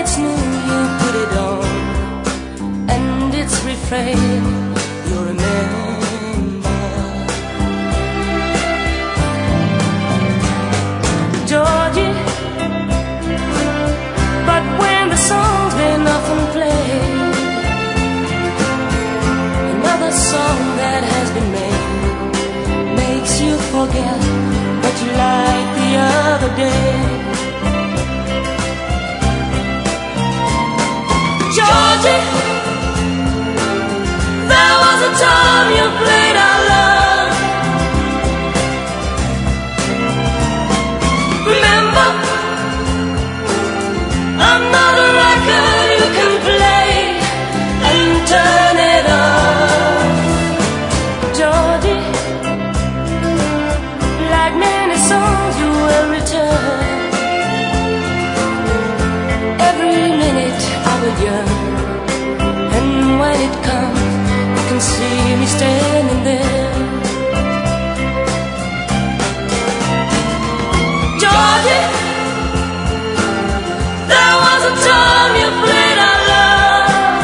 it's new, you put it on, and its refrain you remember. Georgie, but when the song's been often played, another song that has been made makes you forget what you liked the other day. Georgie, there was a time you played our love. Remember, I'm not a record you can play and turn it off. Georgie, like many songs you will return. Every minute I will yearn, and when it comes, you can see me standing there. Georgie, there was a time you played our love.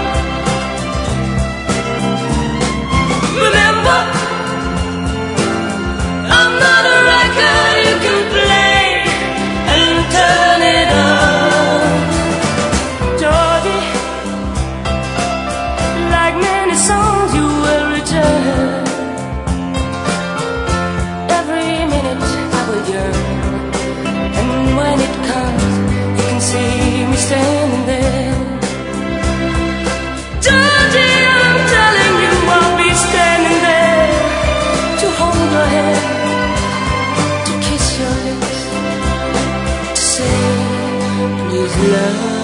Remember, I'm not a record you can play and turn it off. Georgie, like many songs you will return. Every minute I will yearn, and when it comes, you can see me standing there. Georgie, I'm telling you, I'll be standing there to hold your hand, to kiss your lips, to say, please love.